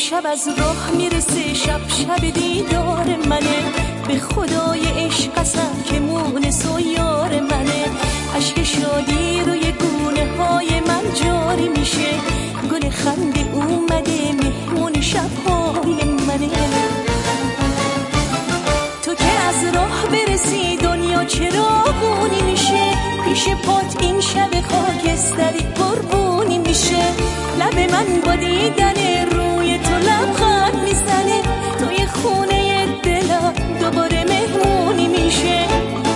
امشب از راه میرسه شب شب دیدار منه، به خدای عشق قسم که مونس و یار منه. اشک شادی روی گونه های من جاری میشه، گل خنده اومده مهمون شبهای منه. تو که از راه برسی دنیا چراغونی میشه، پیش پات این شب خاکستری قربونی میشه. لب من با دیدن روی تو لبخند میزنه، توی خونه دلم دوباره مهمونی میشه.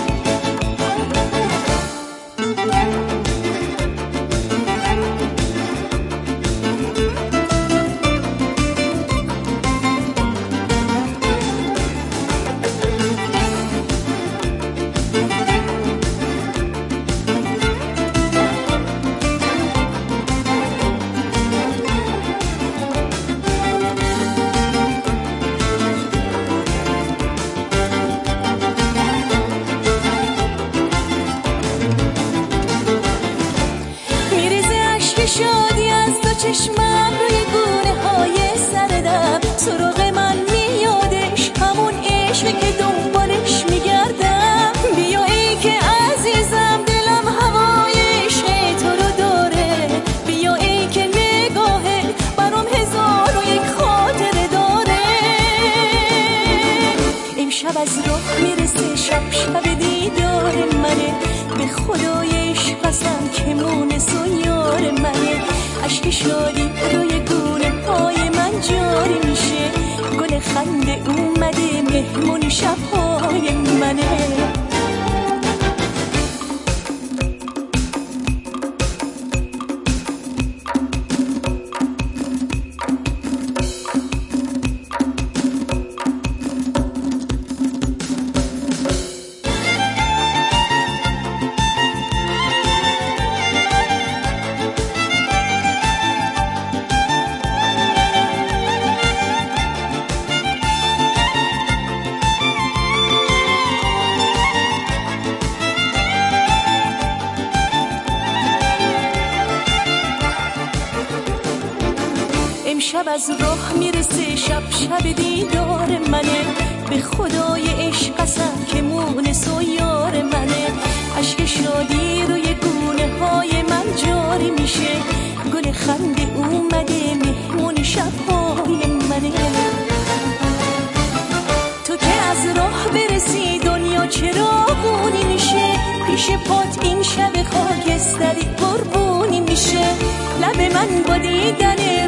شادی از تو چشمم روی گونه های سردم، سراغ من میادش همون عشق که دنبالش میگردم. بیا ای که عزیزم دلم هوای عشق تو رو داره، بیا ای که نگاهه برام هزار و یک خاطره داره. امشب از راه میرسه شب شب دیدار منه، به خدای عشق قسم که مونس و یار منه. اشک شادی روی گونه های من جاری میشه، گل خنده اومده مهمون شبهای منه. امشب از راه میرسه شب شب دیدار منه، به خدای عشق قسم که مونس و یار منه. اشک شادی روی گونه های من جاری میشه، گل خنده اومده مهمون شبهای منه. تو که از راه برسی دنیا چراغونی میشه، پیش پات این شب خاکستری قربونی میشه. لب من با دیدن